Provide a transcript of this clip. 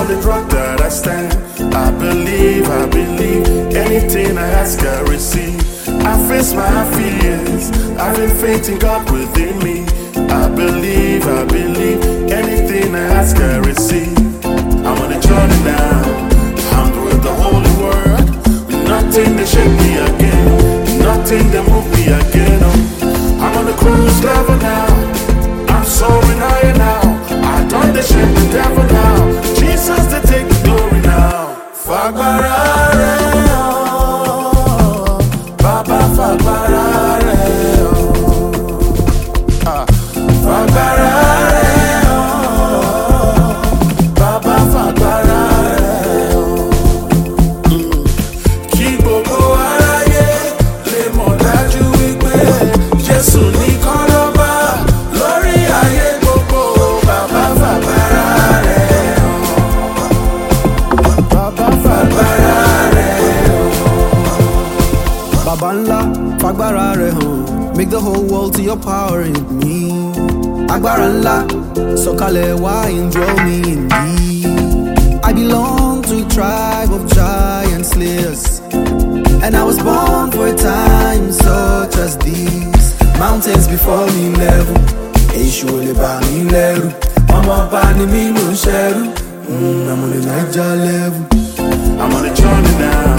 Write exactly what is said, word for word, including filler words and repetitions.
on the rock that I stand. I believe, I believe, anything I ask I receive. I face my fears, I've been faith in God within me. I believe, I believe, anything I ask I receive. I'm on a journey now, I'm with the holy word. Nothing they shake me again, nothing they move me again. Oh, I'm on a cruise level now, I'm soaring higher now. I don't they shake the devil now, Jesus they take the glory now. Fagbarare, oh, Baba Fagbarare, oh, ah, Fagbarare, oh, Baba Fagbarare, oh. Mm. Kí gbogbo aráyé lè mọ̀ dájú wípé Jésù nìkan lọ́ba lórí ayé gbogbo. Baba Fagbarare, oh, Baba Fagbarare, oh. Baba ńlá Fagbarare hàn, make the whole world to your power in me. Agbára ńlá sọ̀kalẹ̀ wá indwell me indeed. I belong to a tribe of giant slayers, and I was born for a time such as this. Mountains before me level, èṣù ò lè bà mí lẹ́rù. Ọmọ ọba ni mí mò ń ṣẹrú, mm, I'm on a Naija level. I'm on a journey now,